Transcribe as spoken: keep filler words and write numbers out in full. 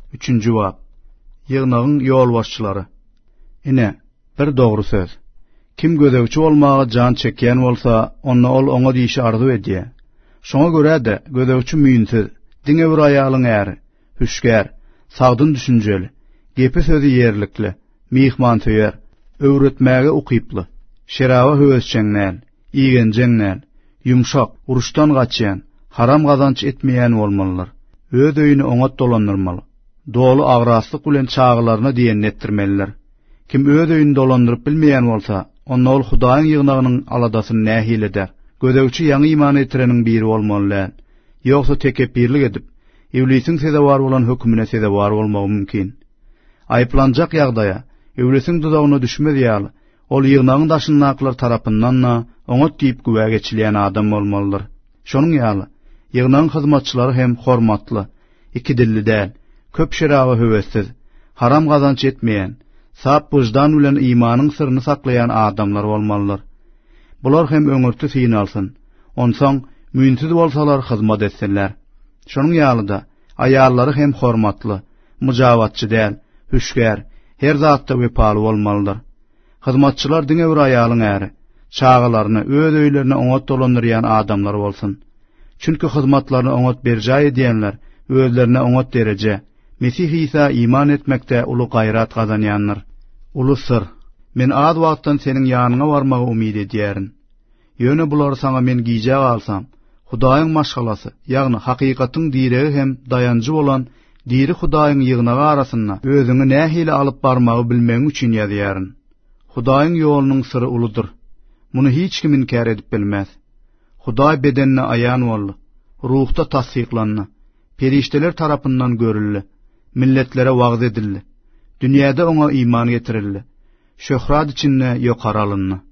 Üçüncü bab. Yığnağın yol başçıları. Ine, bir doğru söz. Kim gödekçi olmağa can çekýän bolsa, onda ol oňa diýişi arzu edýär. Şoňa görä de gödekçi müýünsiz, diňe bir aýalyň äri, hüşgär, sagdyn düşünjeli, gepi sözi ýerlikli, mihmantöýär, öwretmäge ukyply, şerawa höwesçeňnäl, iýgenjeňnäl, yumşak, uruşdan gaçýan, haram gazanç etmeýän bolmalylar. Öz öýüni oňat dolandyrmaly. Dolu agraslyk bilen çağlaryna diýen etdirmeliler. Kim öz öýüni dolandyryp bilmeýän bolsa, onda ol Hudaýyň ýygnagynyň aladasyny nähil eder. Gödekçi ýaňy iman etireniň biri bolmaly. Ýogsa tekepirlik edip, iblisiň sedewar bolan hökmüne sedewar bolmagy mümkin. Aýplanjak ýagdaýa, iblisiň dudagyna düşmez ýaly, ol ýygnagyň daşynaklar tarapyndanna oňat diýip güwä geçilýän adam bolmalydyr. Şonuň ýaly, ýygnagyň hyzmatçylary hem hormatly, iki dilli däl, köp şerawa höwessiz, haram gazanç etmeýän, sap wyjdan bilen imanyň syryny saklayan adamlar bolmalydyr. Bular hem öňürtü syn alsyn. Onsoň müýünsiz bolsalar hyzmat etseler. Şonuň ýalyda aýallary hem hormatly, mujawatçy däl, hüşgär, her zatda wepaly bolmalydyr. Hyzmatçylar diňe bir aýalyň äri, çağalaryny öz öýlerine oňat dolandyrýan adamlar bolsyn. Çünki hyzmatlaryny oňat berjä edýänler özlerine oňat derece, Mesih İsa iman etmekde ulu gayrat gazanýanlar. Ulu sır, men az wagtdan seniň ýanyňa barmagy umyt edýärin. Ýöne bular saňa men giýje alsam, Hudaýyň maşgalasy, ýagny hakykatyň diregi hem dayanjy bolan diri Hudaýyň ýygnagy arasyna özüňi nähili alyp barmagy bilmeň üçin ýazýarin. Hudaýyň ýolunyň syry uludur. Muny hiç kim inkar edip bilmez. Hudaý bedenine aýan boldy, ruhda tasdiklandy, perişteler tarapyndan görüldi, milletlere wagz edildi, dünýäde oňa iman getirildi, şöhrat içinde ýokary alyndy.